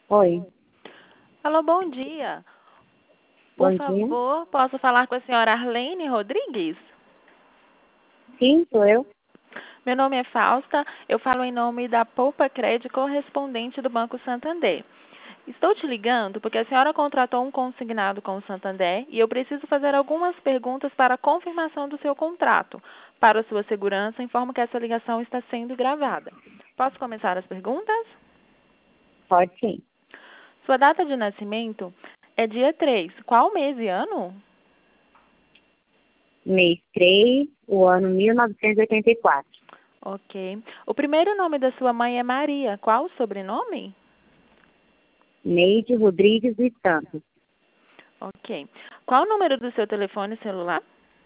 Oi, Alô, bom dia. Por bom dia. favor, posso falar com a senhora Arlene Rodrigues? Sim, sou eu. Meu nome é Fausta, eu falo em nome da Poupa Crédito correspondente do Banco Santander. Estou te ligando porque a senhora contratou um consignado com o Santander e eu preciso fazer algumas perguntas para a confirmação do seu contrato. Para sua segurança, informo que essa ligação está sendo gravada. Posso começar as perguntas? Pode sim. Sua data de nascimento é dia 3. Qual mês e ano? Mês 3, o ano 1984. Ok. O primeiro nome da sua mãe é Maria. Qual o sobrenome? Neide Rodrigues dos Santos. Ok. Qual o número do seu telefone celular?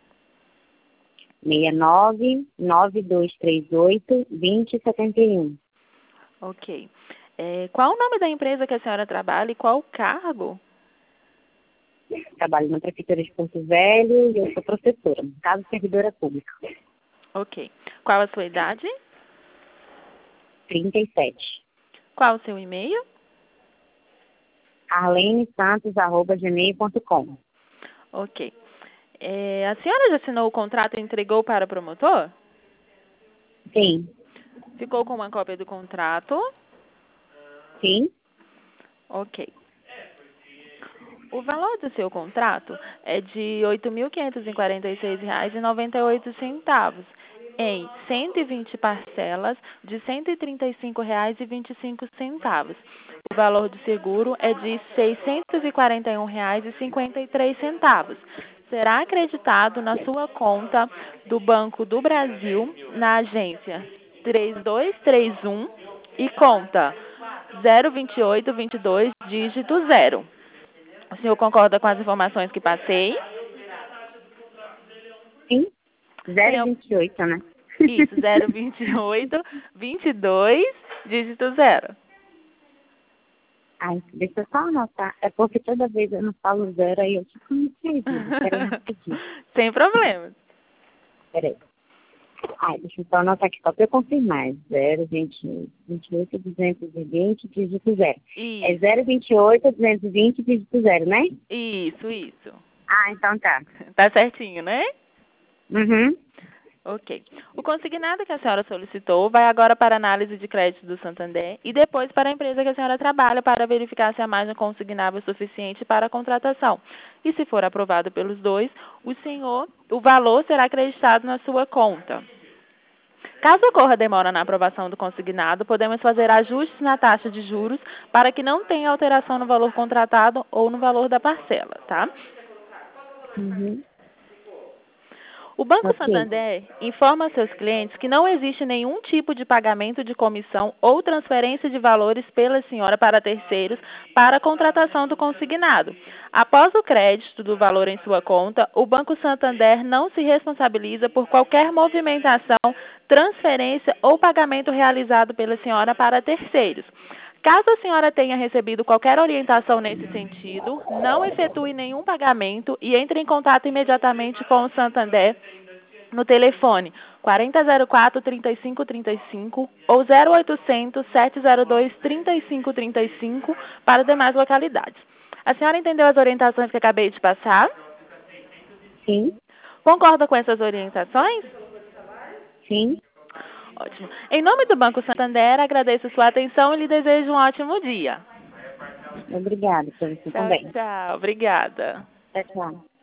69-9238-2071. Ok. Qual o nome da empresa que a senhora trabalha e qual o cargo? Trabalho na Prefeitura de Porto Velho e eu sou professora, no caso servidora pública. Ok. Qual a sua idade? 37. Qual o seu e-mail? arlenesantos@gmail.com. Ok. A senhora já assinou o contrato e entregou para o promotor? Sim, Ficou com uma cópia do contrato? sim, Ok. O valor do seu contrato é de R$ 8.546,98 em 120 parcelas de R$ 135,25. O valor do seguro é de R$ 641,53. Será acreditado na sua conta do Banco do Brasil, na agência 3231 e conta 02822, dígito 0. O senhor concorda com as informações que passei? sim. Tem al- 028, né? Isso, 02822, dígito 0. Ai, deixa eu só anotar. É porque toda vez eu não falo zero, aí eu fico me perdido. Peraí, rapidinho. Sem problemas. Peraí. Ai, deixa eu só anotar aqui, só para eu confirmar. 028, 220, dígito zero. É Isso, 028, 220, dígito zero, né? isso. Ah, então tá. Tá certinho, né? Uhum. Ok. O consignado que a senhora solicitou vai agora para a análise de crédito do Santander e depois para a empresa que a senhora trabalha para verificar se a margem consignável é suficiente para a contratação. E se for aprovado pelos dois, o valor será acreditado na sua conta. Caso ocorra demora na aprovação do consignado, podemos fazer ajustes na taxa de juros para que não tenha alteração no valor contratado ou no valor da parcela, tá? Uhum. O Banco Ok. Santander informa a seus clientes que não existe nenhum tipo de pagamento de comissão ou transferência de valores pela senhora para terceiros para a contratação do consignado. Após o crédito do valor em sua conta, o Banco Santander não se responsabiliza por qualquer movimentação, transferência ou pagamento realizado pela senhora para terceiros. Caso a senhora tenha recebido qualquer orientação nesse sentido, não efetue nenhum pagamento e entre em contato imediatamente com o Santander no telefone 4004-3535 ou 0800-702-3535 para demais localidades. A senhora entendeu as orientações que acabei de passar? Sim, Concorda com essas orientações? sim. Ótimo. Em nome do Banco Santander, agradeço sua atenção e lhe desejo um ótimo dia. Obrigada, para você Tchau, também. tchau. Obrigada. Tchau, tchau.